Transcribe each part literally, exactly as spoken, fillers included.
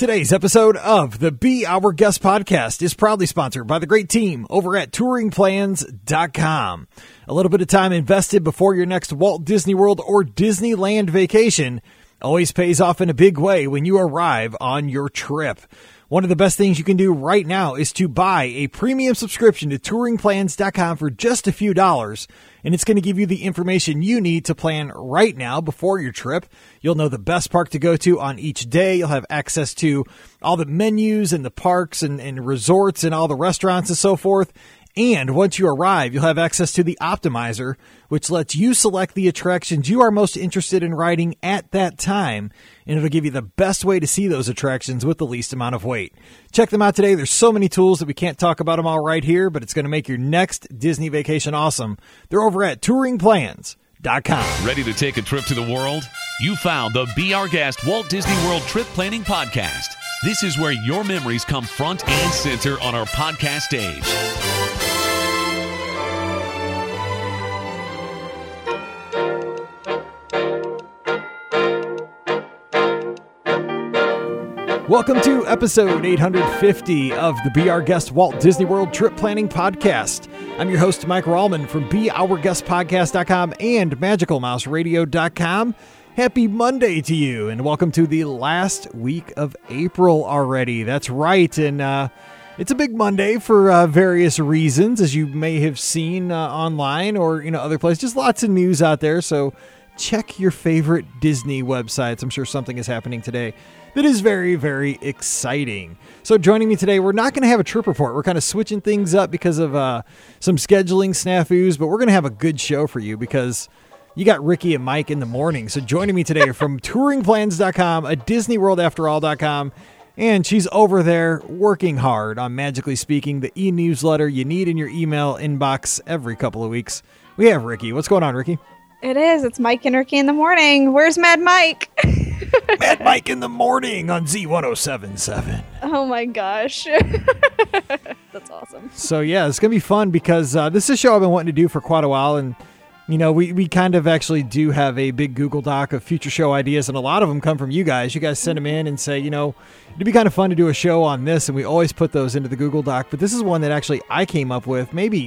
Today's episode of the Be Our Guest podcast is proudly sponsored by the great team over at touring plans dot com. A little bit of time invested before your next Walt Disney World or Disneyland vacation always pays off in a big way when you arrive on your trip. One of the best things you can do right now is to buy a premium subscription to touring plans dot com for just a few dollars, and it's going to give you the information you need to plan right now before your trip. You'll know the best park to go to on each day. You'll have access to all the menus and the parks and, and resorts and all the restaurants and so forth. And once you arrive, you'll have access to the Optimizer, which lets you select the attractions you are most interested in riding at that time. And it'll give you the best way to see those attractions with the least amount of wait. Check them out today. There's so many tools that we can't talk about them all right here, but it's going to make your next Disney vacation awesome. They're over at touring plans dot com. Ready to take a trip to the world? You found the Be Our Guest Walt Disney World Trip Planning Podcast. This is where your memories come front and center on our podcast stage. Welcome to episode eight hundred fifty of the Be Our Guest Walt Disney World Trip Planning Podcast. I'm your host, Mike Rallman from Be Our Guest Podcast dot com and Magical Mouse Radio dot com. Happy Monday to you, and welcome to the last week of April already. That's right, and uh, it's a big Monday for uh, various reasons, as you may have seen uh, online or you know other places. Just lots of news out there, so check your favorite Disney websites. I'm sure something is happening today that is very, very exciting. So joining me today, we're not going to have a trip report. We're kind of switching things up because of uh, some scheduling snafus, but we're going to have a good show for you because you got Ricky and Mike in the morning. So joining me today from touring plans dot com, a Disney World After All dot com, and she's over there working hard on Magically Speaking, the e-newsletter you need in your email inbox every couple of weeks. We have Ricky. What's going on, Ricky? It is. It's Mike and Ricky in the morning. Where's Mad Mike? Mad Mike in the morning on Z ten seventy-seven. Oh my gosh. That's awesome. So yeah, it's going to be fun because uh, this is a show I've been wanting to do for quite a while. And, you know, we, we kind of actually do have a big Google Doc of future show ideas. And a lot of them come from you guys. You guys send them in and say, you know, it'd be kind of fun to do a show on this. And we always put those into the Google Doc. But this is one that actually I came up with maybe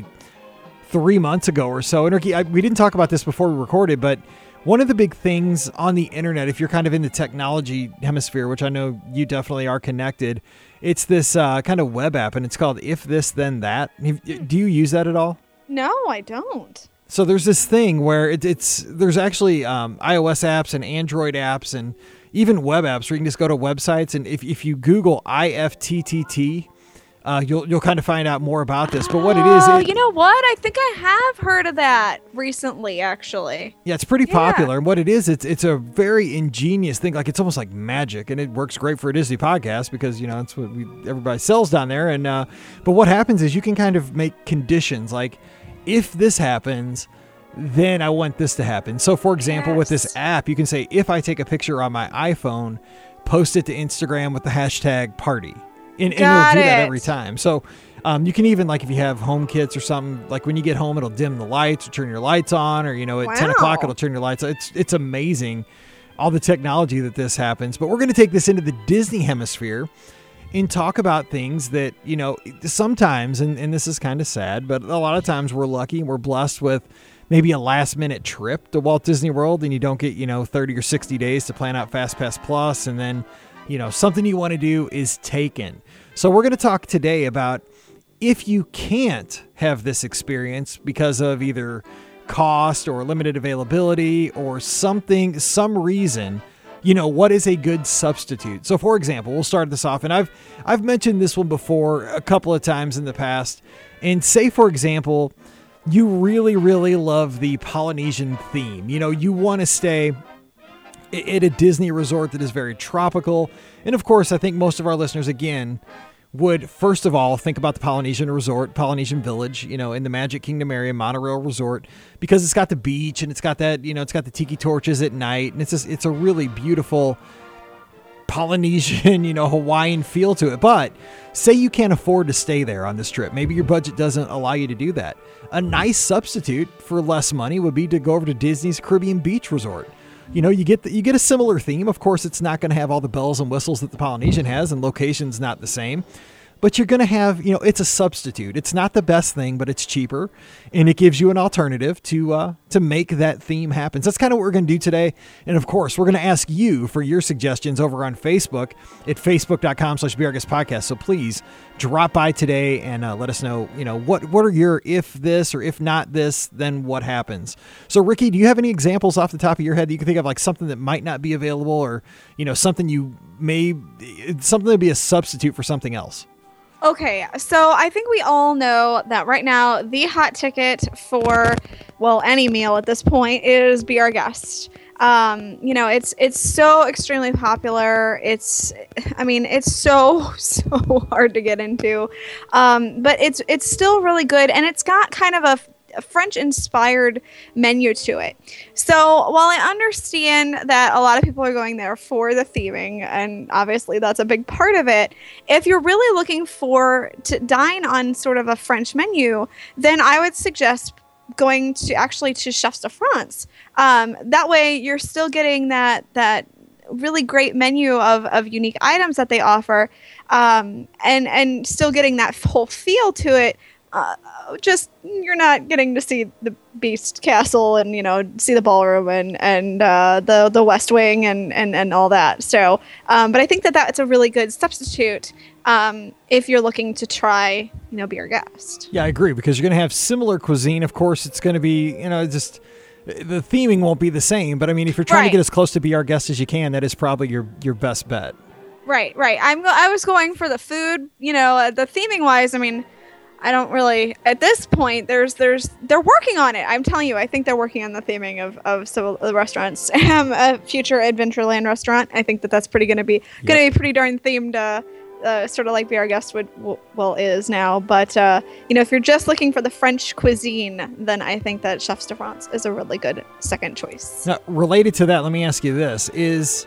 three months ago or so. And Ricky, I, we didn't talk about this before we recorded, but one of the big things on the internet, if you're kind of in the technology hemisphere, which I know you definitely are connected, it's this uh, kind of web app, and it's called If This Then That. Do you use that at all? No, I don't. So there's this thing where it, it's there's actually um, iOS apps and Android apps and even web apps where you can just go to websites, and if, if you Google I F T T T, Uh, you'll you'll kind of find out more about this. But what it is... Oh, it, you know what? I think I have heard of that recently, actually. Yeah, it's pretty Yeah. popular. And what it is, it's it's a very ingenious thing. Like, it's almost like magic. And it works great for a Disney podcast because, you know, it's what we, everybody sells down there. And uh, But what happens is you can kind of make conditions. Like, if this happens, then I want this to happen. So, for example, Yes. with this app, you can say, if I take a picture on my iPhone, post it to Instagram with the hashtag party. And, and it'll Got do that it. every time. So um, you can even, like if you have home kits or something, like when you get home, it'll dim the lights or turn your lights on, or, you know, at ten o'clock, Wow. it'll turn your lights on. It's, it's amazing, all the technology that this happens. But we're going to take this into the Disney hemisphere and talk about things that, you know, sometimes, and, and this is kind of sad, but a lot of times we're lucky and we're blessed with maybe a last minute trip to Walt Disney World, and you don't get, you know, thirty or sixty days to plan out FastPass Plus, and then, you know, something you want to do is taken. So we're going to talk today about if you can't have this experience because of either cost or limited availability or something, some reason, you know, what is a good substitute? So for example, we'll start this off, and I've, I've mentioned this one before a couple of times in the past, and say, for example, you really, really love the Polynesian theme. You know, you want to stay at a Disney resort that is very tropical. And of course, I think most of our listeners, again, would first of all think about the Polynesian Resort, Polynesian Village, you know, in the Magic Kingdom area, Monorail Resort, because it's got the beach and it's got that, you know, it's got the tiki torches at night, and it's just, it's a really beautiful Polynesian, you know, Hawaiian feel to it. But say you can't afford to stay there on this trip. Maybe your budget doesn't allow you to do that. A nice substitute for less money would be to go over to Disney's Caribbean Beach Resort. you know, you get the, you get a similar theme. Of course, it's not going to have all the bells and whistles that the Polynesian has, and location's not the same. But you're going to have, you know, it's a substitute. It's not the best thing, but it's cheaper, and it gives you an alternative to uh, to make that theme happen. So that's kind of what we're going to do today. And of course, we're going to ask you for your suggestions over on Facebook at facebook.com slash podcast. So please drop by today and uh, let us know, you know, what, what are your if this or if not this, then what happens? So Ricky, do you have any examples off the top of your head that you can think of, like something that might not be available, or, you know, something you may, something that would be a substitute for something else? Okay, so I think we all know that right now the hot ticket for, well, any meal at this point is Be Our Guest. Um, you know, it's it's so extremely popular. It's, I mean, it's so so hard to get into, um, but it's it's still really good, and it's got kind of a a French-inspired menu to it. So while I understand that a lot of people are going there for the theming, and obviously that's a big part of it, if you're really looking for to dine on sort of a French menu, then I would suggest going to actually to Chefs de France. Um, that way you're still getting that that really great menu of, of unique items that they offer, um, and, and still getting that whole feel to it. Uh, just you're not getting to see the Beast Castle and, you know, see the ballroom and and uh, the the West Wing and and, and all that. So, um, but I think that that's a really good substitute um, if you're looking to try, you know, Be Our Guest. Yeah, I agree, because you're going to have similar cuisine. Of course, it's going to be, you know, just the theming won't be the same. But I mean, if you're trying Right. to get as close to Be Our Guest as you can, that is probably your your best bet. Right, right. I'm go- I was going for the food, you know, uh, the theming wise. I mean, I don't really, at this point, there's, there's, they're working on it. I'm telling you, I think they're working on the theming of, of some of the restaurants. Um, a future Adventureland restaurant. I think that that's pretty going to be, going to Yep. be pretty darn themed, uh, uh, sort of like Be Our Guest would, w- well, is now. But, uh, you know, if you're just looking for the French cuisine, then I think that Chefs de France is a really good second choice. Now, related to that, let me ask you this. Is,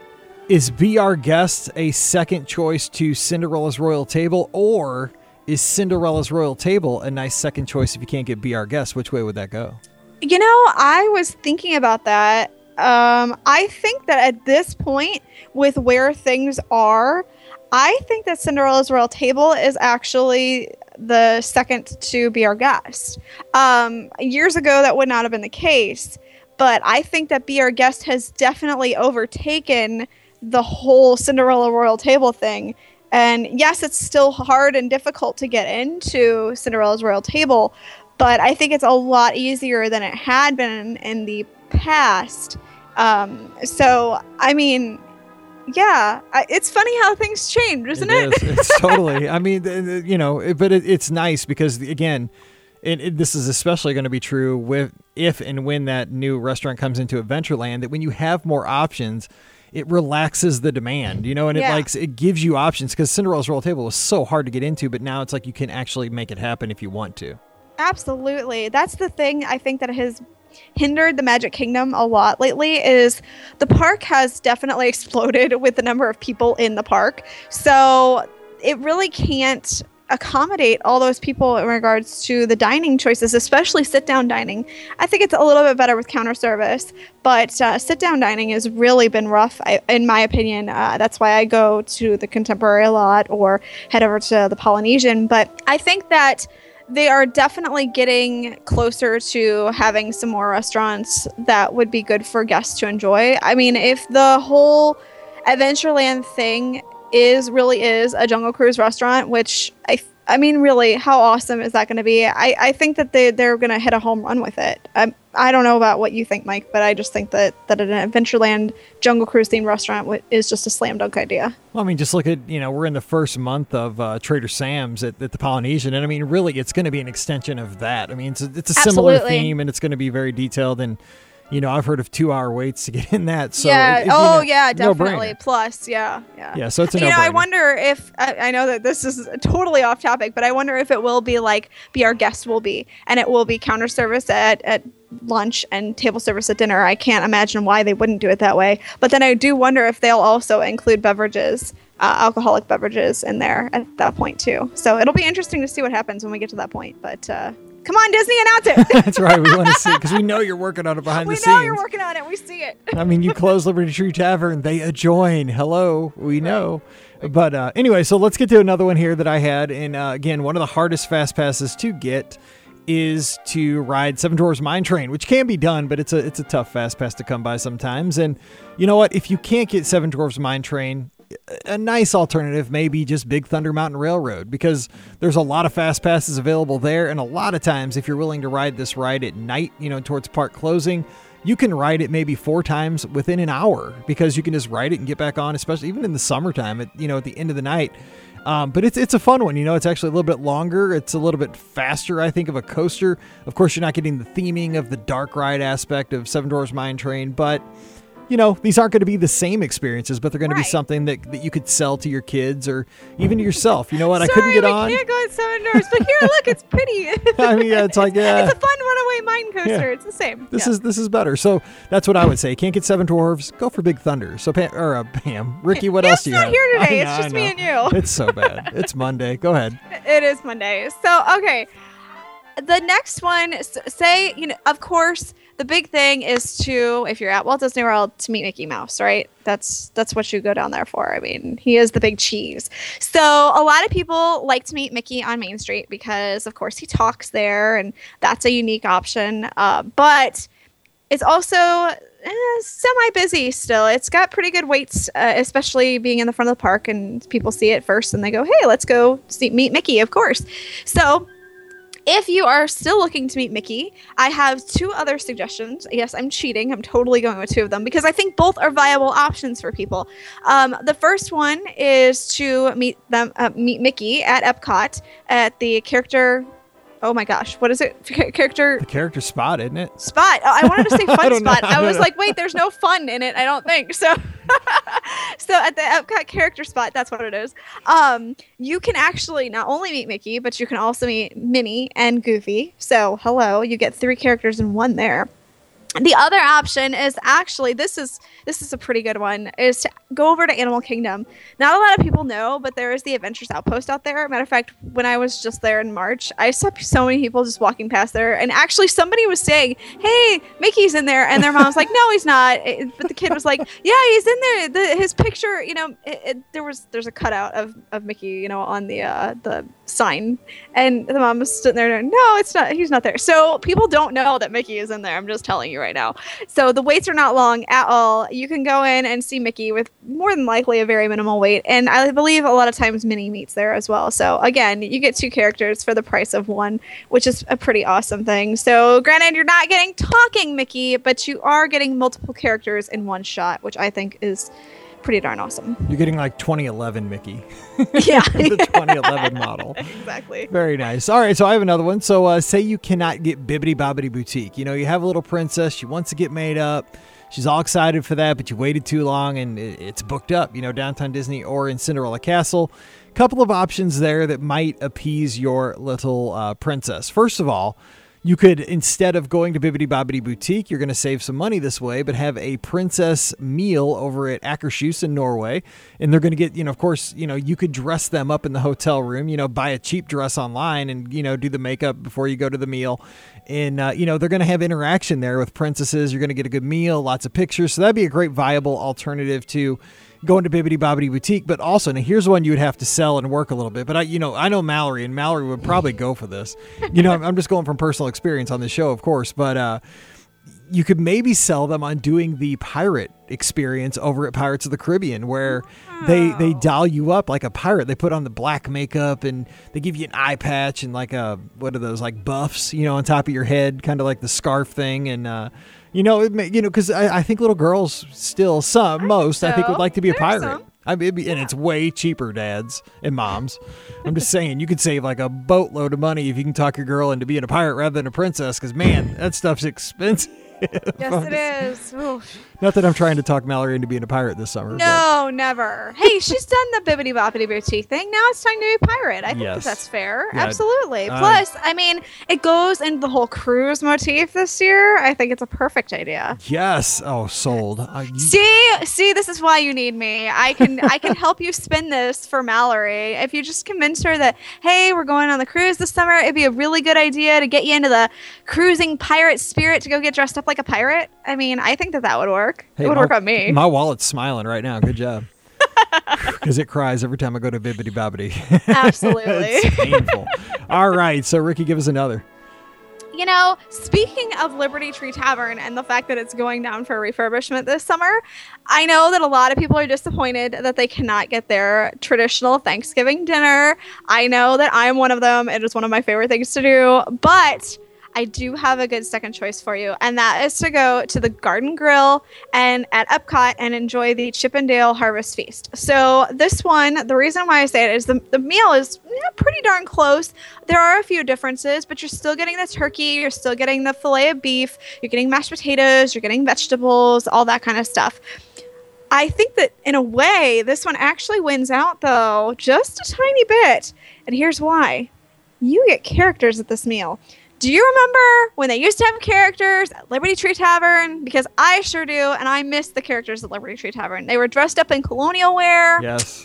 is Be Our Guest a second choice to Cinderella's Royal Table, or is Cinderella's Royal Table a nice second choice if you can't get Be Our Guest? Which way would that go? You know, I was thinking about that. Um, I think that at this point, with where things are, I think that Cinderella's Royal Table is actually the second to Be Our Guest. Um, years ago, that would not have been the case, but I think that Be Our Guest has definitely overtaken the whole Cinderella Royal Table thing. And yes, it's still hard and difficult to get into Cinderella's Royal Table, but I think it's a lot easier than it had been in the past. Um, so, I mean, yeah, I, it's funny how things change, isn't it? It is. It's totally. I mean, th- th- you know, it- but it, it's nice because, again, it, it, this is especially going to be true with if and when that new restaurant comes into Adventureland, that when you have more options, it relaxes the demand, you know, and Yeah. it likes it gives you options, because Cinderella's Royal Table was so hard to get into, but now it's like you can actually make it happen if you want to. Absolutely. That's the thing I think that has hindered the Magic Kingdom a lot lately, is the park has definitely exploded with the number of people in the park. So it really can't accommodate all those people in regards to the dining choices, especially sit-down dining. I think it's a little bit better with counter service, but uh, sit-down dining has really been rough, I, in my opinion. Uh, that's why I go to the Contemporary a lot or head over to the Polynesian. But I think that they are definitely getting closer to having some more restaurants that would be good for guests to enjoy. I mean, if the whole Adventureland thing is really is a Jungle Cruise restaurant, which I I mean, really, how awesome is that going to be? I, I think that they, they're going to hit a home run with it. I, I don't know about what you think, Mike, but I just think that, that an Adventureland Jungle Cruise themed restaurant w- is just a slam dunk idea. Well, I mean, just look at, you know, we're in the first month of uh, Trader Sam's at, at the Polynesian, and I mean, really, it's going to be an extension of that. I mean, it's a, it's a similar Absolutely. theme, and it's going to be very detailed, and, you know, I've heard of two-hour waits to get in that. So yeah. it- it- oh, you know, yeah, no-brainer. definitely. Plus, yeah, yeah. Yeah, so it's a You know, I no-brainer. wonder if I, I know that this is totally off topic, but I wonder if it will be like Be Our Guest will be, and it will be counter service at, at lunch and table service at dinner. I can't imagine why they wouldn't do it that way. But then I do wonder if they'll also include beverages, uh, alcoholic beverages in there at that point too. So it'll be interesting to see what happens when we get to that point. But uh, Come on, Disney, announce it. That's right. We want to see it because we know you're working on it behind we the know scenes. you're working on it. We see it. I mean, you close Liberty Tree Tavern, they adjoin. Hello, we know. But uh, anyway, so let's get to another one here that I had. And uh, again, one of the hardest fast passes to get is to ride Seven Dwarfs Mine Train, which can be done, but it's a it's a tough fast pass to come by sometimes. And you know what? If you can't get Seven Dwarfs Mine Train, a nice alternative may be just Big Thunder Mountain Railroad, because there's a lot of fast passes available there. And a lot of times, if you're willing to ride this ride at night, you know, towards park closing, you can ride it maybe four times within an hour, because you can just ride it and get back on, especially even in the summertime at, you know, at the end of the night. Um, but it's it's a fun one. You know, it's actually a little bit longer. It's a little bit faster, I think, of a coaster. Of course, you're not getting the theming of the dark ride aspect of Seven Dwarfs Mine Train, but you know, these aren't going to be the same experiences, but they're going to Right. be something that, that you could sell to your kids or even to yourself. You know what? Sorry, I couldn't get we on. can't go at Seven Dwarfs, but here, look, it's pretty. I mean, yeah, it's like, yeah. It's a fun runaway mine coaster. Yeah. It's the same. This Yeah. is this is better. So that's what I would say. Can't get Seven Dwarfs, go for Big Thunder. So Pam, or uh, Pam, Ricky, what else do you not have? here today. I It's know, just I me know. and you. It's so bad. It's Monday. Go ahead. It is Monday. So, okay. The next one, s- say, you know, of course, the big thing is to, if you're at Walt Disney World, to meet Mickey Mouse, right? That's that's what you go down there for. I mean, he is the big cheese. So a lot of people like to meet Mickey on Main Street because, of course, he talks there, and that's a unique option. Uh, but it's also eh, semi-busy still. It's got pretty good waits, uh, especially being in the front of the park, and people see it first, and they go, hey, let's go see, meet Mickey, of course. So if you are still looking to meet Mickey, I have two other suggestions. Yes, I'm cheating. I'm totally going with two of them because I think both are viable options for people. Um, the first one is to meet them, uh, meet Mickey at Epcot at the character. Oh my gosh, what is it? Ch- character The character spot, isn't it? spot. Oh, I wanted to say I fun don't know. spot. I I was don't know. like, wait, there's no fun in it. I don't think so. So at the Epcot character spot, that's what it is. Um, you can actually not only meet Mickey, but you can also meet Minnie and Goofy. So hello, you get three characters in one there. The other option is actually this is this is a pretty good one is to go over to Animal Kingdom. Not a lot of people know, but there is the Adventures Outpost out there. Matter of fact, when I was just there in March, I saw so many people just walking past there, and actually somebody was saying, "Hey, Mickey's in there," and their mom was like, "No, he's not." It- but the kid was like, "Yeah, he's in there. The, his picture, you know, it, it, there was there's a cutout of, of Mickey, you know, on the uh, the sign," and the mom was sitting there, going, "No, it's not. He's not there." So people don't know that Mickey is in there. I'm just telling you right now. So the waits are not long at all. You can go in and see Mickey with more than likely a very minimal wait. And I believe a lot of times Minnie meets there as well. So again, you get two characters for the price of one, which is a pretty awesome thing. So granted, you're not getting talking Mickey, but you are getting multiple characters in one shot, which I think is pretty darn awesome. You're getting like twenty eleven Mickey. Yeah. The twenty eleven model. Exactly. Very nice. All right, so I have another one. So uh, say you cannot get Bibbidi Bobbidi Boutique. You know, you have a little princess. She wants to get made up. She's all excited for that, but you waited too long and it- it's booked up, you know, Downtown Disney or in Cinderella Castle. Couple of options there that might appease your little uh, princess. First of all, you could, instead of going to Bibbidi Bobbidi Boutique, you're going to save some money this way, but have a princess meal over at Akershus in Norway. And they're going to get, you know, of course, you know, you could dress them up in the hotel room, you know, buy a cheap dress online and, you know, do the makeup before you go to the meal. And, uh, you know, they're going to have interaction there with princesses. You're going to get a good meal, lots of pictures. So that'd be a great viable alternative to going to Bibbidi Bobbidi Boutique. But also, now here's one you would have to sell and work a little bit. But I, you know, I know Mallory, and Mallory would probably go for this. You know, I'm, I'm just going from personal experience on this show, of course. But uh, you could maybe sell them on doing the pirate experience over at Pirates of the Caribbean, where they they doll you up like a pirate. They put on the black makeup and they give you an eye patch and like a what are those like buffs, you know, on top of your head, kind of like the scarf thing. And uh, you know, it may, you know, because I, I think little girls still some most I think so. would like to be a There's pirate. some. I mean, it'd be, and it's way cheaper, dads and moms. I'm just saying, you could save like a boatload of money if you can talk your girl into being a pirate rather than a princess. Because man, that stuff's expensive. Yes, it is. Oof. Not that I'm trying to talk Mallory into being a pirate this summer. No, never. Hey, she's done the bibbity boppity boutique thing. Now it's time to be a pirate. I think Yes. that that's fair. Yeah, Absolutely. I- Plus, I mean, it goes into the whole cruise motif this year. I think it's a perfect idea. But yes. Oh, sold. Uh, you- See, see, this is why you need me. I can, I can help you spin this for Mallory. If you just convince her that, hey, we're going on the cruise this summer, it'd be a really good idea to get you into the cruising pirate spirit to go get dressed up like a pirate. I mean, I think that that would work. Hey, it would my, work on me. My wallet's smiling right now. Good job. Because it cries every time I go to Bibbidi Bobbidi. Absolutely. It's painful. All right. So, Ricky, give us another. You know, speaking of Liberty Tree Tavern and the fact that it's going down for refurbishment this summer, I know that a lot of people are disappointed that they cannot get their traditional Thanksgiving dinner. I know that I'm one of them. It is one of my favorite things to do, but I do have a good second choice for you, and that is to go to the Garden Grill and at Epcot and enjoy the Chippendale Harvest Feast. So this one, the reason why I say it is the, the meal is you know, pretty darn close. There are a few differences, but you're still getting the turkey, you're still getting the filet of beef, you're getting mashed potatoes, you're getting vegetables, all that kind of stuff. I think that in a way, this one actually wins out, though, just a tiny bit. And here's why. You get characters at this meal. Do you remember when they used to have characters at Liberty Tree Tavern? Because I sure do, and I miss the characters at Liberty Tree Tavern. They were dressed up in colonial wear. Yes.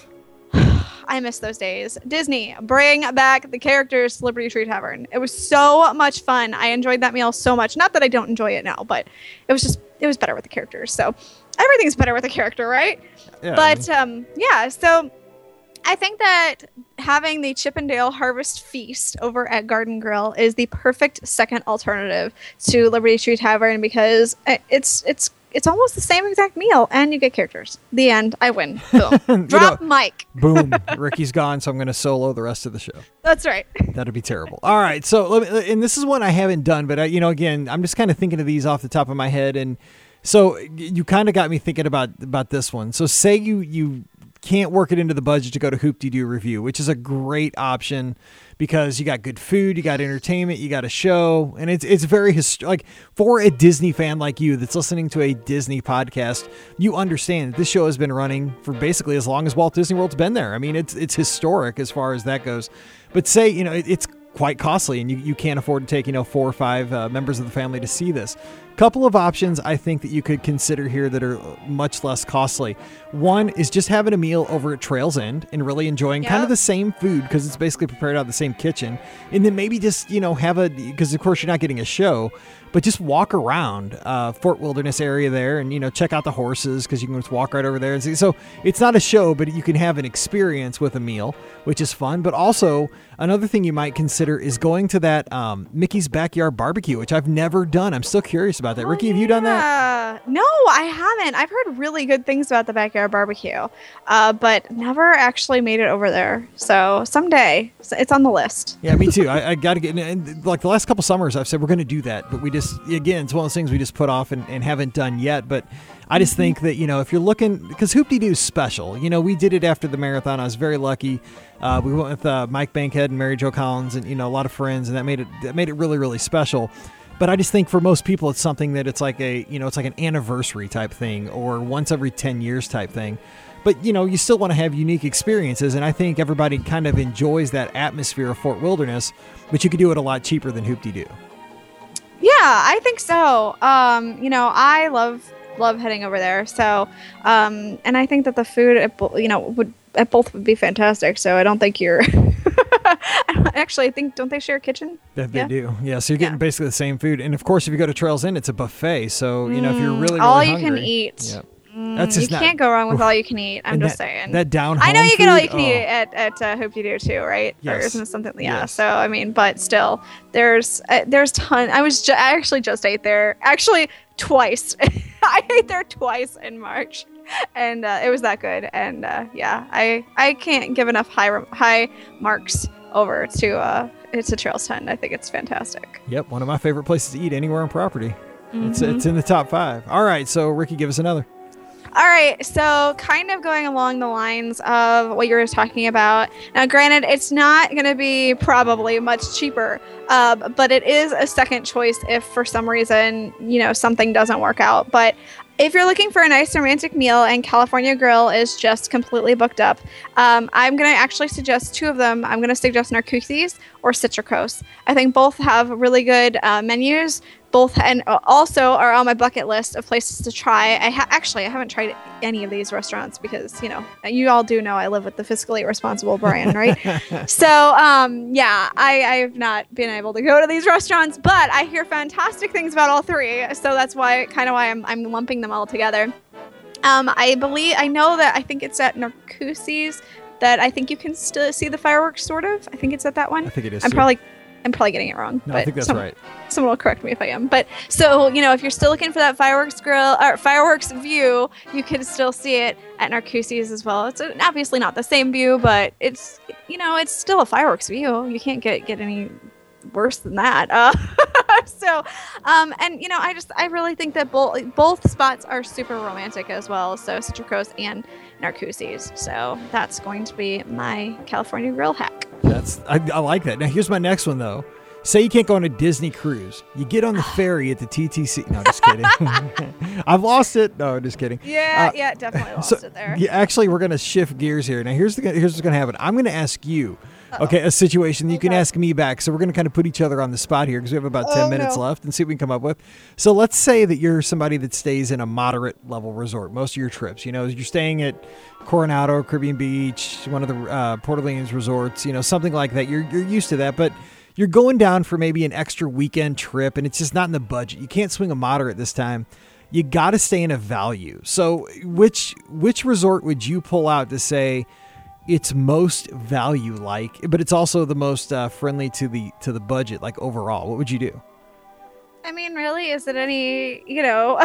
I miss those days. Disney, bring back the characters to Liberty Tree Tavern. It was so much fun. I enjoyed that meal so much. Not that I don't enjoy it now, but it was just, it was better with the characters. So everything's better with a character, right? Yeah, But um, yeah, so I think that having the Chippendale Harvest Feast over at Garden Grill is the perfect second alternative to Liberty Tree Tavern because it's it's it's almost the same exact meal and you get characters. The end. I win. Boom. Drop know- mic. Boom. Ricky's gone, so I'm going to solo the rest of the show. That's right. That'd be terrible. All right. So, let me, and this is one I haven't done, but I, you know, again, I'm just kind of thinking of these off the top of my head, and so you kind of got me thinking about about this one. So, say you you can't work it into the budget to go to Hoop-Dee-Doo Review, which is a great option because you got good food, you got entertainment, you got a show, and it's it's very hist- like for a Disney fan like you that's listening to a Disney podcast, you understand that this show has been running for basically as long as Walt Disney World's been there. I mean, it's it's historic as far as that goes. But say, you know, it, it's quite costly and you, you can't afford to take, you know, four or five uh, members of the family to see this. Couple of options I think that you could consider here that are much less costly. One is just having a meal over at Trails End and really enjoying Yep. kind of the same food because it's basically prepared out of the same kitchen. And then maybe just, you know, have a, because of course you're not getting a show, but just walk around uh, Fort Wilderness area there and, you know, check out the horses because you can just walk right over there and see. So it's not a show, but you can have an experience with a meal, which is fun. But also another thing you might consider is going to that um, Mickey's Backyard Barbecue, which I've never done. I'm still curious about that. Oh, Ricky, have you done that? yeah. No, I haven't. I've heard really good things about the Backyard Barbecue, uh, but never actually made it over there. So someday, so it's on the list. Yeah, me too. I, I got to get, and like the last couple summers, I've said we're going to do that, but we just, again, it's one of those things we just put off and, and haven't done yet. But I just think that, you know, if you're looking, because Hoop-Dee-Doo is special. You know, we did it after the marathon. I was very lucky. Uh, we went with uh, Mike Bankhead and Mary Jo Collins and, you know, a lot of friends, and that made it, that made it really, really special. But I just think for most people, it's something that it's like a, you know, it's like an anniversary type thing or once every ten years type thing. But, you know, you still want to have unique experiences. And I think everybody kind of enjoys that atmosphere of Fort Wilderness, but you could do it a lot cheaper than Hoop-Dee-Doo. Yeah, I think so. Um, you know, I love love heading over there. So, um, and I think that the food, at, bo- you know, would at both would be fantastic. So I don't think you're. Actually, I think don't they share a kitchen? That they Yeah. do. Yeah, so you're getting Yeah. basically the same food. And of course, if you go to Trails End, it's a buffet. So, you know, if you're really, really all hungry, you can eat. Yep. Mm, That's you just not- can't go wrong with all you can eat. I'm And just that, saying. That down I know home you get all food, you can oh. eat at at uh, Hoop-Dee-Doo too, right? Or Yes. isn't it something? Yeah. Yes. So I mean, but still, there's uh, there's ton. I was ju- I actually just ate there. Actually, twice. I ate there twice in March, and uh, it was that good. And uh, yeah, I I can't give enough high high marks over to uh it's a Trails Tent. I think it's fantastic. Yep, one of my favorite places to eat anywhere on property. It's Mhm. it's in the top five. All right, so Ricky, give us another. All right, so kind of going along the lines of what you were talking about. Now, granted, it's not going to be probably much cheaper, uh, but it is a second choice if for some reason, you know, something doesn't work out. But if you're looking for a nice romantic meal and California Grill is just completely booked up, um, I'm going to actually suggest two of them. I'm going to suggest Narcoossee's or Citricos. I think both have really good uh, menus. Both and also are on my bucket list of places to try. I ha- actually I haven't tried any of these restaurants because, you know, you all do know I live with the fiscally responsible Brian, right? so um, yeah, I I've not been able to go to these restaurants, but I hear fantastic things about all three. So that's why kind of why I'm I'm lumping them all together. Um, I believe I know that I think it's at Narcoossee's that I think you can still see the fireworks. Sort of. I think it's at that one. I think it is. I'm too. probably. I'm probably getting it wrong. No, but I think that's some, right. Someone will correct me if I am. But so, you know, if you're still looking for that fireworks grill or fireworks view, you can still see it at Narcoossee's as well. It's obviously not the same view, but it's, you know, it's still a fireworks view. You can't get, get any worse than that. Uh, so, um, and, you know, I just, I really think that both, both spots are super romantic as well. So Citricos and Narcoossee's. So that's going to be my California Grill hack. That's I, I like that. Now here's my next one though. Say you can't go on a Disney cruise. You get on the ferry at the T T C. No, just kidding. I've lost it. No, just kidding. Yeah, uh, yeah, definitely lost so, it there. Yeah, actually, we're gonna shift gears here. Now here's the here's what's gonna happen. I'm gonna ask you. Uh-oh. Okay, a situation. You okay. can ask me back. So we're going to kind of put each other on the spot here because we have about ten oh, minutes no. left and see what we can come up with. So let's say that you're somebody that stays in a moderate level resort most of your trips. You know, you're staying at Coronado, Caribbean Beach, one of the uh, Port Orleans resorts, you know, something like that. You're you're used to that, but you're going down for maybe an extra weekend trip and it's just not in the budget. You can't swing a moderate this time. You got to stay in a value. So which which resort would you pull out to say it's most value like, but it's also the most uh, friendly to the to the budget, like overall? What would you do? I mean, really, is it any, you know,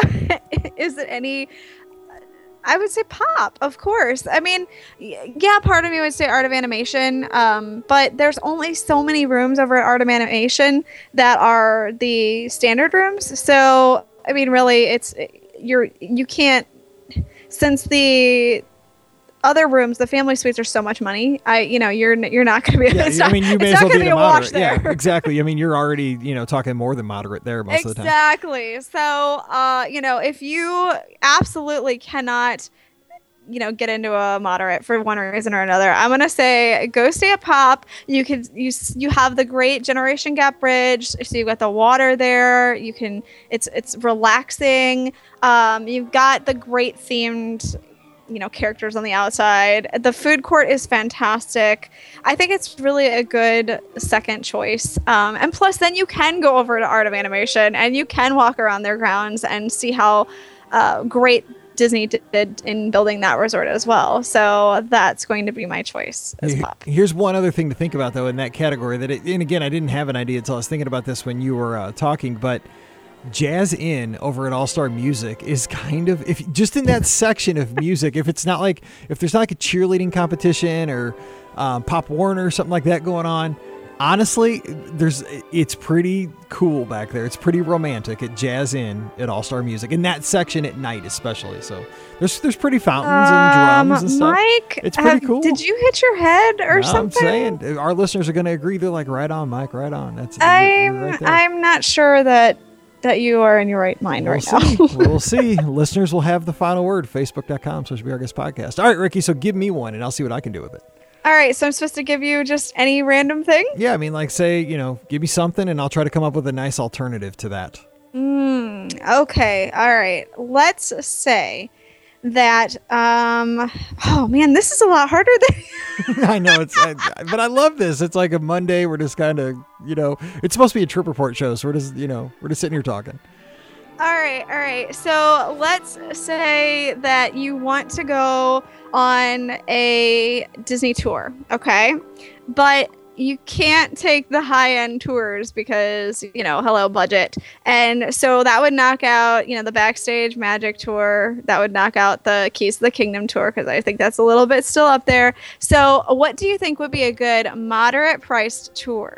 is it any, I would say pop, of course. I mean, yeah, part of me would say Art of Animation, um, but there's only so many rooms over at Art of Animation that are the standard rooms. So, I mean, really, it's, you're, you can't, since the other rooms, the family suites are so much money. I, you know, you're you're not going to be. Yeah, it's I not, mean, you may it's as well not be a moderate. wash there. Yeah, exactly. I mean, you're already, you know, talking more than moderate there most exactly. of the time. Exactly. So, uh, you know, if you absolutely cannot, you know, get into a moderate for one reason or another, I'm gonna say go stay at Pop. You can you you have the great Generation Gap Bridge, so you've got the water there. You can it's it's relaxing. Um, you've got the great themed, you know, characters on the outside. The food court is fantastic. I think it's really a good second choice. Um, and plus, then you can go over to Art of Animation and you can walk around their grounds and see how uh, great Disney did in building that resort as well. So that's going to be my choice as Pop. Here's one other thing to think about, though, in that category. That it, and again, I didn't have an idea until I was thinking about this when you were uh, talking, but Jazz Inn over at All Star Music is kind of, if just in that section of music, if it's not like, if there's not like a cheerleading competition or um, Pop Warner or something like that going on, honestly, there's it's pretty cool back there. It's pretty romantic at Jazz Inn at All Star Music in that section at night, especially. So there's there's pretty fountains and drums um, and stuff. Mike, it's pretty have, cool. Did you hit your head or no, something? I'm saying our listeners are going to agree. They're like, right on, Mike, right on. That's I'm you're, you're right there. I'm not sure that. that you are in your right mind we'll right see. now. We'll see. Listeners will have the final word. Facebook.com slash BeOurGuest Podcast. All right, Ricky, so give me one, and I'll see what I can do with it. All right, so I'm supposed to give you just any random thing? Yeah, I mean, like, say, you know, give me something, and I'll try to come up with a nice alternative to that. Mm, okay, all right. Let's say that, um, oh, man, this is a lot harder than... I know, it's, I, but I love this. It's like a Monday. We're just kind of, you know, it's supposed to be a trip report show, so we're just, you know, we're just sitting here talking. All right, all right. So let's say that you want to go on a Disney tour, okay? But you can't take the high-end tours because, you know, hello, budget. And so that would knock out, you know, the Backstage Magic tour. That would knock out the Keys to the Kingdom tour because I think that's a little bit still up there. So what do you think would be a good moderate-priced tour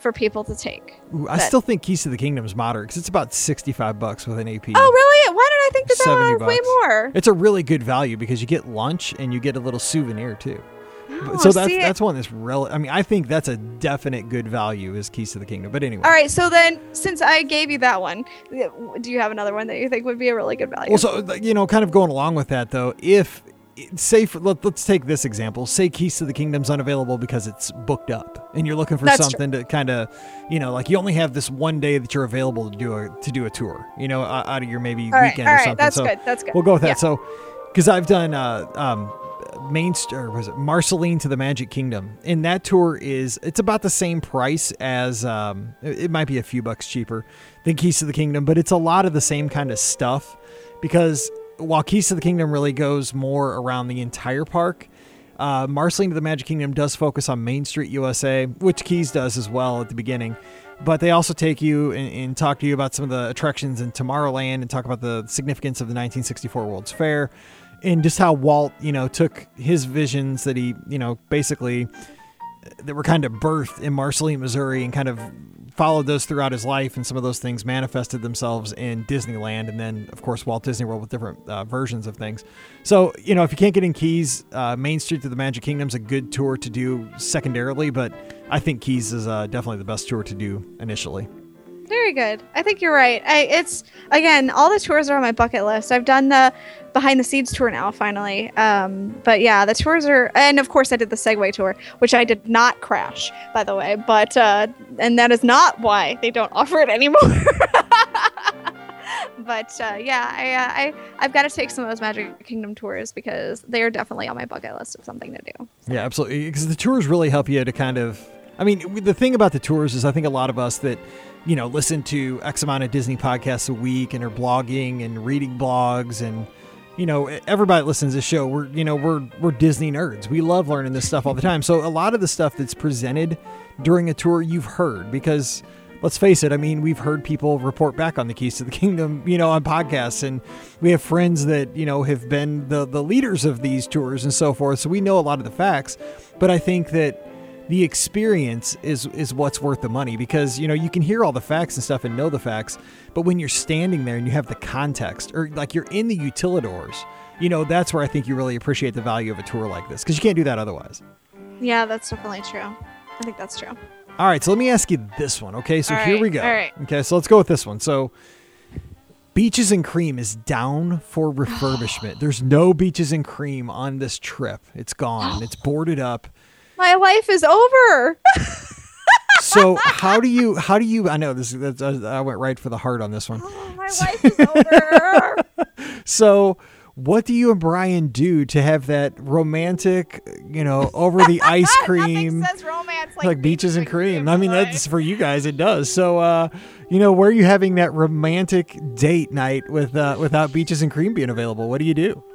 for people to take. Ooh, I But- still think Keys to the Kingdom is moderate because it's about sixty-five bucks with an A P. Oh, really? Why did I think that that seventy was way bucks. more? It's a really good value because you get lunch and you get a little souvenir too. Oh, so that's see, that's one that's rel. I mean, I think that's a definite good value is Keys to the Kingdom. But anyway. All right, so then since I gave you that one, do you have another one that you think would be a really good value? Well, so you know, kind of going along with that though, if say for, let, let's take this example. Say Keys to the Kingdom's unavailable because it's booked up, and you're looking for That's something to kind of, you know, like you only have this one day that you're available to do a to do a tour. You know, out out of your maybe all right, weekend all or right, something. that's so good. That's good. we'll go with that. Yeah. So, because I've done uh, um, Main or was it Marceline to the Magic Kingdom, and that tour is it's about the same price as um, it, it might be a few bucks cheaper than Keys to the Kingdom, but it's a lot of the same kind of stuff because while Keys to the Kingdom really goes more around the entire park, uh, Marceline to the Magic Kingdom does focus on Main Street U S A, which Keys does as well at the beginning. But they also take you and, and talk to you about some of the attractions in Tomorrowland and talk about the significance of the nineteen sixty-four World's Fair and just how Walt, you know, took his visions that he, you know, basically that were kind of birthed in Marceline, Missouri, and kind of followed those throughout his life, and some of those things manifested themselves in Disneyland, and then of course Walt Disney World with different uh, versions of things. So you know, if you can't get in Keys, uh, Main Street to the Magic Kingdom is a good tour to do secondarily, but I think Keys is uh, definitely the best tour to do initially. Very good. I think you're right. I, it's again, all the tours are on my bucket list. I've done the behind the scenes tour now, finally. Um, but yeah, the tours are, and of course, I did the Segway tour, which I did not crash, by the way. But uh, and that is not why they don't offer it anymore. But uh, yeah, I, uh, I I've got to take some of those Magic Kingdom tours because they are definitely on my bucket list of something to do. Yeah, absolutely. Because the tours really help you to kind of, I mean, the thing about the tours is I think a lot of us that, you know, listen to X amount of Disney podcasts a week and are blogging and reading blogs and, you know, everybody that listens to this show, we're, you know, we're, we're Disney nerds. We love learning this stuff all the time. So a lot of the stuff that's presented during a tour you've heard because let's face it, I mean, we've heard people report back on the Keys to the Kingdom, you know, on podcasts, and we have friends that, you know, have been the, the leaders of these tours and so forth. So we know a lot of the facts, but I think that the experience is is what's worth the money because, you know, you can hear all the facts and stuff and know the facts, but when you're standing there and you have the context or like you're in the utilidors, you know, that's where I think you really appreciate the value of a tour like this because you can't do that otherwise. Yeah, that's definitely true. I think that's true. All right, so let me ask you this one, okay? So All here right, we go. all right. Okay, so let's go with this one. So Beaches and Cream is down for refurbishment. There's no Beaches and Cream on this trip. It's gone. It's boarded up. My life is over. So how do you, how do you, I know this, that's, I went right for the heart on this one. Oh, my life is over. So what do you and Brian do to have that romantic, you know, over the ice cream, Nothing says romance like, like Beaches and Cream? I mean, that's for you guys. It does. So, uh, you know, where are you having that romantic date night with, uh, without Beaches and Cream being available? What do you do?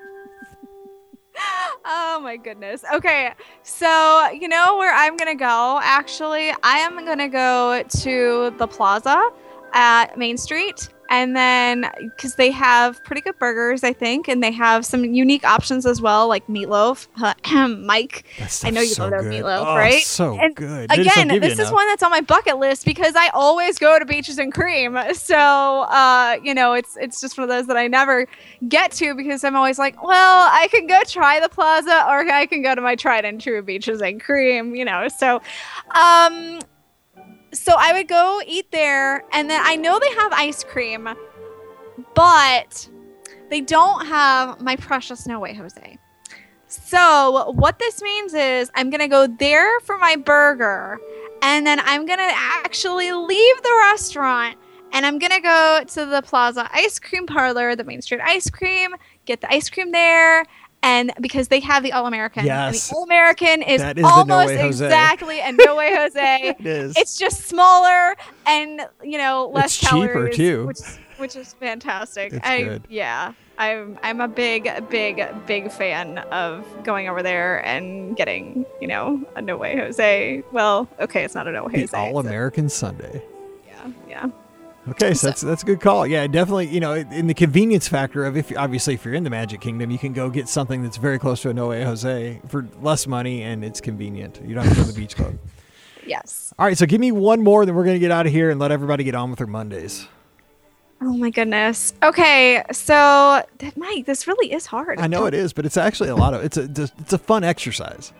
Oh my goodness. Okay. So, you know where I'm going to go? Actually, I am going to go to the Plaza at Main Street. And then, because they have pretty good burgers, I think, and they have some unique options as well, like meatloaf. Mike, I know you so love their good. meatloaf, Oh, right? so and good. They just don't Again, give you this is enough. one that's on my bucket list because I always go to Beaches and Cream. So, uh, you know, it's it's just one of those that I never get to because I'm always like, well, I can go try the Plaza or I can go to my tried and true Beaches and Cream, you know. So, um, so I would go eat there, and then I know they have ice cream, but they don't have my precious No Way Jose. So what this means is I'm going to go there for my burger, and then I'm going to actually leave the restaurant, and I'm going to go to the Plaza Ice Cream Parlor, the Main Street Ice Cream, get the ice cream there, and because they have the All-American. Yes. And the All-American is, That is the almost No Way Jose. exactly a No Way Jose. It is. It's just smaller and, you know, less It's cheaper, calories, too. Which, which is fantastic. It's I, good. Yeah. I'm I'm a big, big, big fan of going over there and getting, you know, a No Way Jose. Well, okay, it's not a No Way The Jose. All-American Sundae. Yeah, yeah. Okay, so that's that's a good call. Yeah, definitely. You know, in the convenience factor of if obviously if you're in the Magic Kingdom, you can go get something that's very close to a No Way Jose for less money and it's convenient. You don't have to go to the beach club. Yes. All right, so give me one more, then we're going to get out of here and let everybody get on with their Mondays. Oh my goodness. Okay, so Mike, this really is hard. I know it is, but it's actually a lot of it's a it's a fun exercise.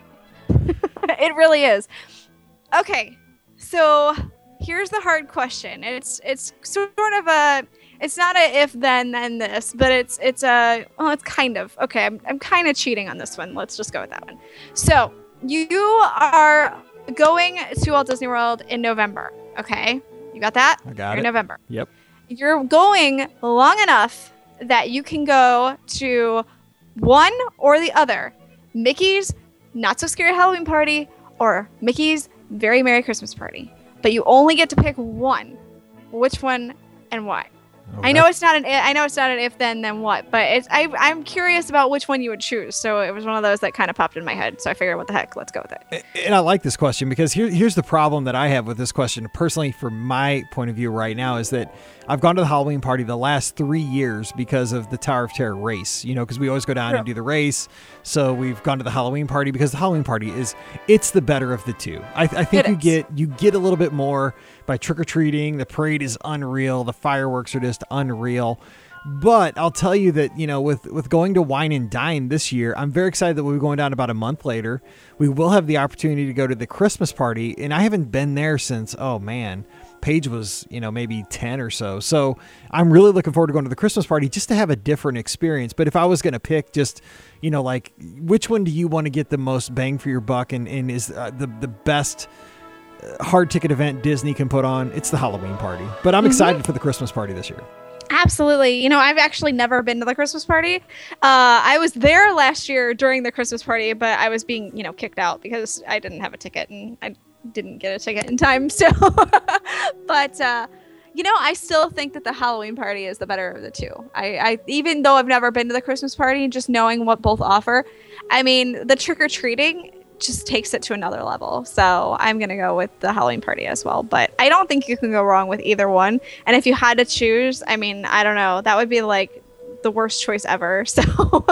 It really is. Okay, so here's the hard question. It's it's sort of a it's not a if then then this, but it's it's a well, it's kind of okay. I'm I'm kind of cheating on this one. Let's just go with that one. So you are going to Walt Disney World in November. Okay, you got that? I got You're it. in November. Yep. You're going long enough that you can go to one or the other. Mickey's Not So Scary Halloween Party or Mickey's Very Merry Christmas Party. But you only get to pick one. Which one and why? Oh, I know it's not an I know it's not an if then then what, but it's I I'm curious about which one you would choose. So it was one of those that kind of popped in my head. So I figured, what the heck, let's go with it. And I like this question because here, here's the problem that I have with this question personally from my point of view right now is that I've gone to the Halloween party the last three years because of the Tower of Terror race, you know, because we always go down True. and do the race. So we've gone to the Halloween party because the Halloween party is, it's the better of the two. I, I think It you is. get, you get a little bit more by trick-or-treating. The parade is unreal. The fireworks are just unreal. But I'll tell you that, you know, with, with going to Wine and Dine this year, I'm very excited that we'll be going down about a month later. We will have the opportunity to go to the Christmas party, and I haven't been there since, oh man, Paige was, you know, maybe ten or so. So I'm really looking forward to going to the Christmas party just to have a different experience. But if I was going to pick just, you know, like, which one do you want to get the most bang for your buck and, and is uh, the, the best hard ticket event Disney can put on? It's the Halloween party. But I'm excited mm-hmm. for the Christmas party this year. Absolutely. You know, I've actually never been to the Christmas party. Uh, I was there last year during the Christmas party, but I was being, you know, kicked out because I didn't have a ticket and I didn't get a ticket in time. So, but, uh, you know, I still think that the Halloween party is the better of the two. I, I, even though I've never been to the Christmas party, just knowing what both offer, I mean, the trick-or-treating just takes it to another level. So I'm going to go with the Halloween party as well. But I don't think you can go wrong with either one. And if you had to choose, I mean, I don't know, that would be like the worst choice ever. So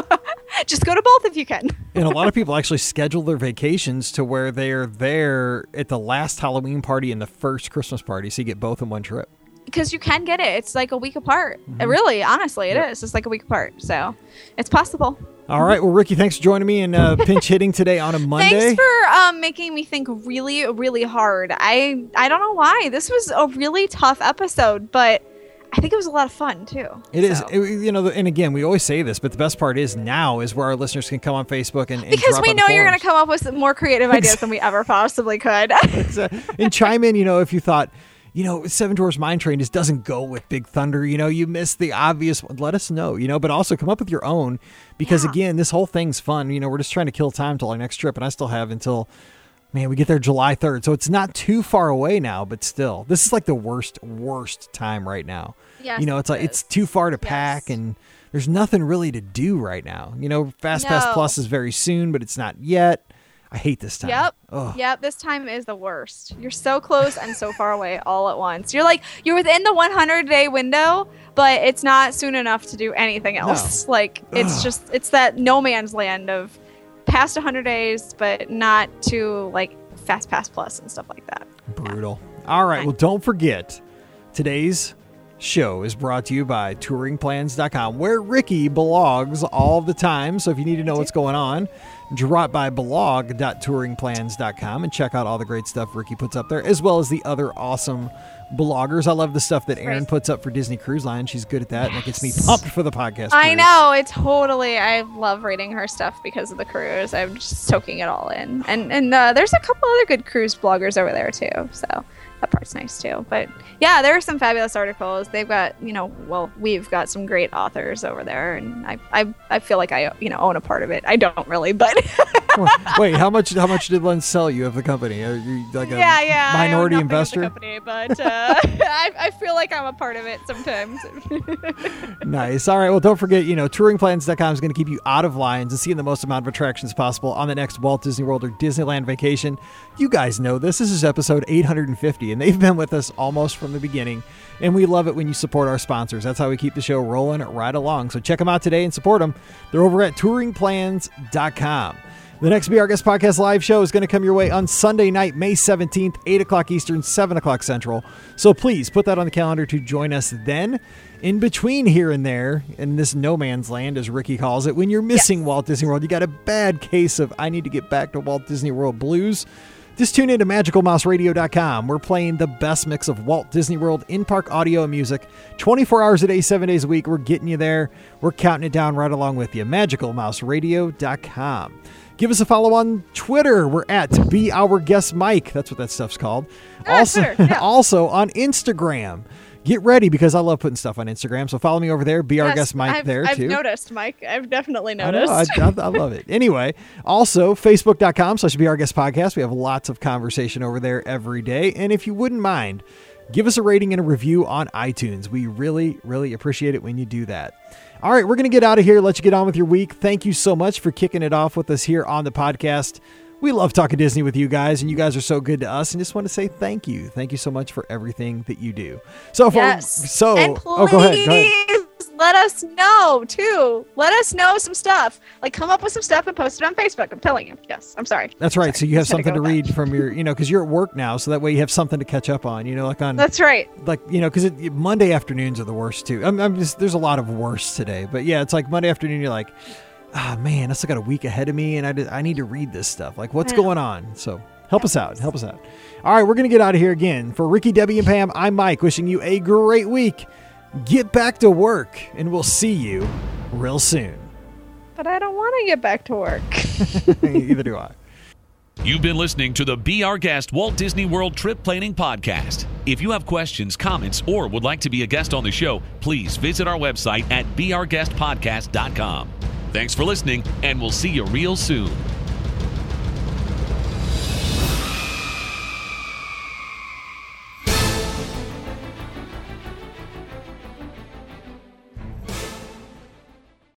just go to both if you can. And a lot of people actually schedule their vacations to where they're there at the last Halloween party and the first Christmas party. So you get both in one trip. Because you can get it. It's like a week apart. Mm-hmm. It really, honestly, it yep. is. It's like a week apart. So it's possible. All right. Well, Ricky, thanks for joining me and uh, pinch hitting today on a Monday. Thanks for um, making me think really, really hard. I I don't know why. This was a really tough episode, but I think it was a lot of fun, too. It so. is. It, you know, and again, we always say this, but the best part is now is where our listeners can come on Facebook and, and Because drop we on the know you're going forums. to come up with some more creative ideas than we ever possibly could. And chime in, you know, if you thought, you know, Seven Dwarfs Mine Train just doesn't go with Big Thunder. You know, you missed the obvious one. Let us know, you know, but also come up with your own because, Yeah. again, this whole thing's fun. You know, we're just trying to kill time till our next trip, and I still have until, man, we get there July third. So it's not too far away now, but still, this is like the worst, worst time right now. Yes, you know, it's like it it's is. too far to Yes. pack, and there's nothing really to do right now. You know, Fast Pass No. Plus is very soon, but it's not yet. I hate this time. Yep. Ugh. Yep. This time is the worst. You're so close and so far away all at once. You're like, you're within the one hundred day window, but it's not soon enough to do anything else. Like, it's Ugh. just, it's that no man's land of past one hundred days, but not to like Fast Pass Plus and stuff like that. Brutal. All right. Well, don't forget, today's show is brought to you by touring plans dot com, where Ricky blogs all the time. So if you need to know what's going on, drop by blog dot touring plans dot com and check out all the great stuff Ricky puts up there, as well as the other awesome bloggers. I love the stuff that Erin Right. puts up for Disney Cruise Line. She's good at that, and that gets me Yes. pumped for the podcast. I cruise. know. It totally, I love reading her stuff because of the cruise. I'm just soaking it all in. And, and uh, there's a couple other good cruise bloggers over there too. So that part's nice too. But yeah, there are some fabulous articles. They've got, you know, well, we've got some great authors over there, and I, I, I feel like I, you know, own a part of it. I don't really, but Wait, how much? How much did Len sell you of the company? Are you like a yeah, yeah, minority I own nothing of the investor? company, but uh, I, I feel like I'm a part of it sometimes. Nice. All right. Well, don't forget, you know, touring plans dot com is going to keep you out of lines and seeing the most amount of attractions possible on the next Walt Disney World or Disneyland vacation. You guys know this. This is episode eight hundred fifty, and they've been with us almost from the beginning. And we love it when you support our sponsors. That's how we keep the show rolling right along. So check them out today and support them. They're over at touring plans dot com. The next Be Our Guest Podcast live show is going to come your way on Sunday night, May seventeenth, eight o'clock Eastern, seven o'clock Central. So please put that on the calendar to join us then. In between here and there, in this no man's land, as Ricky calls it, when you're missing yes. Walt Disney World, you got a bad case of I need to get back to Walt Disney World blues. Just tune in to magical mouse radio dot com. We're playing the best mix of Walt Disney World in-park audio and music. twenty-four hours a day, seven days a week. We're getting you there. We're counting it down right along with you. magical mouse radio dot com. Give us a follow on Twitter. We're at Be Our Guest Mike. That's what that stuff's called. Ah, also, Twitter, yeah. also on Instagram. Get ready because I love putting stuff on Instagram. So follow me over there. Be Our yes, Guest Mike I've, there I've too. I've noticed, Mike. I've definitely I noticed. know, I, I, I love it. Anyway, also facebook dot com slash Be Our Guest Podcast. We have lots of conversation over there every day. And if you wouldn't mind, give us a rating and a review on iTunes. We really, really appreciate it when you do that. All right, we're going to get out of here. Let you get on with your week. Thank you so much for kicking it off with us here on the podcast. We love talking Disney with you guys, and you guys are so good to us. And just want to say thank you. Thank you so much for everything that you do. So, for, yes. so and please oh, go ahead. Go ahead. Let us know too. Let us know some stuff. Like, come up with some stuff and post it on Facebook. I'm telling you. Yes, I'm sorry. That's right. Sorry. So you have Just had something to, to read from your, you know, because you're at work now, so that way you have something to catch up on. You know, like on. That's right. Like, you know, because Monday afternoons are the worst too. I'm, I'm just there's a lot of worse today, but yeah, it's like Monday afternoon. You're like, ah, oh, man, I still got a week ahead of me, and I did, I need to read this stuff. Like, what's going on? So help us out. Help us out. All right, we're gonna get out of here again. For Ricky, Debbie, and Pam, I'm Mike. Wishing you a great week. Get back to work, and we'll see you real soon. But I don't want to get back to work. Either do I. You've been listening to the Be Our Guest Walt Disney World Trip Planning Podcast. If you have questions, comments, or would like to be a guest on the show, please visit our website at be our guest podcast dot com. Thanks for listening, and we'll see you real soon.